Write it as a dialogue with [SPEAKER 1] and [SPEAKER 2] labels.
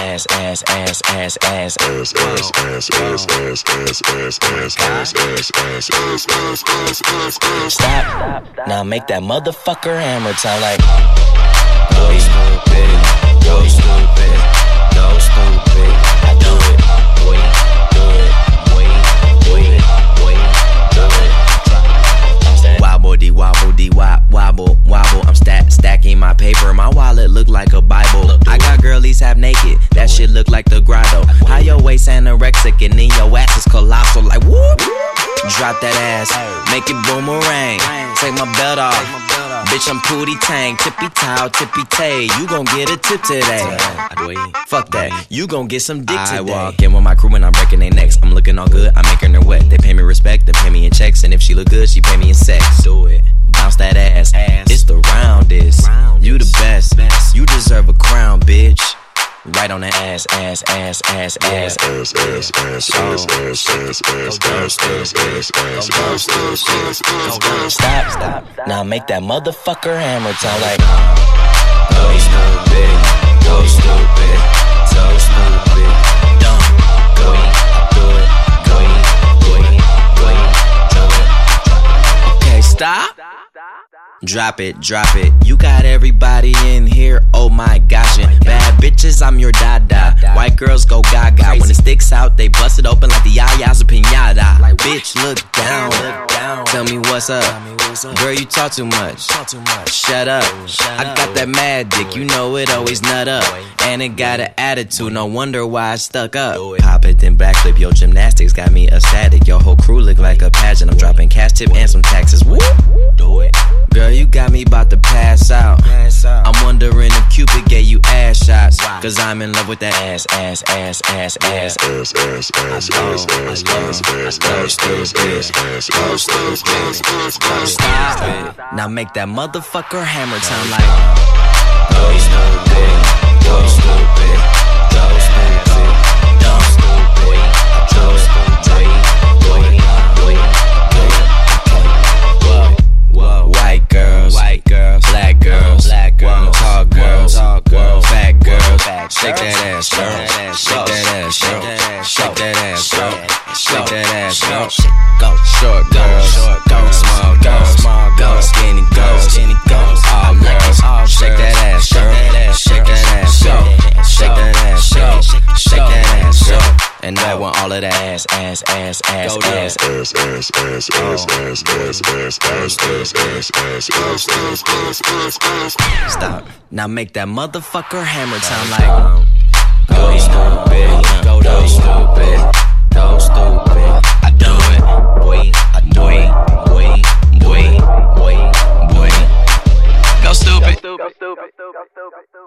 [SPEAKER 1] ass, ass, ass, ass, ass, ass, ass, ass, ass, ass, ass, ass, ass, ass, ass, ass, ass. Stop. Now make that motherfucker hammer time like. Go stupid, go stupid, go stupid. I do it, wait, do it, wait, do it. Wobble dee wobble dee wobble wobble. I'm stacking my paper. My wallet look like a Bible. I got girlies half naked. That shit look like the grotto. How your waist anorexic and then your ass is colossal like whoop. Drop that ass, make it boomerang. Take my belt off, bitch I'm Pootie Tang. Tippy towel, tippy tay. You gon' get a tip today. Fuck that, you gon' get some dick today. I walk in with my crew and I'm breaking their necks. I'm looking all good, I'm making her wet. They pay me respect, they pay me in checks. And if she look good, she pay me in sex. Do it, bounce that ass. It's the roundest, you the best. You deserve a crown, bitch. Right on the ass, ass, ass, ass, ass, ass, ass, ass, ass, ass. Stop. Now make that motherfucker hammer time like. Go stupid, go stupid, so stupid. Dumb, go do it. Okay, stop. Drop it. You got everybody in here, oh my gosh. And bad bitches, I'm your dada. White girls go gaga. When it sticks out, they bust it open like the yayas of pinata. Bitch, look down. Tell me what's up. Girl, you talk too much. Shut up. I got that mad dick, you know it always nut up. And it got an attitude, no wonder why I stuck up. Pop it, then backflip, yo gymnastics got me ecstatic. Your whole crew look like a pageant. I'm dropping cash tip and some taxes. Woo! Do it. Girl, you got me about to pass out. I'm wondering if Cupid gave you ass shots. Cause I'm in love with that ass, ass, ass, ass, ass, ass, ass, ass, ass, ass, ass. Now make that motherfucker hammer time like. Go stupid, go stupid, go stupid, dumb stupid, go stupid, whoa. White girls, black girls, tall girls, fat girls. Shake that ass, girl. Shake that ass, girl. Shake that ass, girl. Shake that ass, girl. Go short girls, small girls, skinny girls, all girls. Shake that ass, girl. Shake that ass, girl. Shake that ass, girl. Shake that ass, girl. And I want all of that ass, ass, ass, ass, ass, ass, ass, ass, ass, ass, ass, ass, ass. Stop. Now make that motherfucker hammer time like. Go stupid, go stupid, go stupid. I do it, I do it, boy. Go stupid.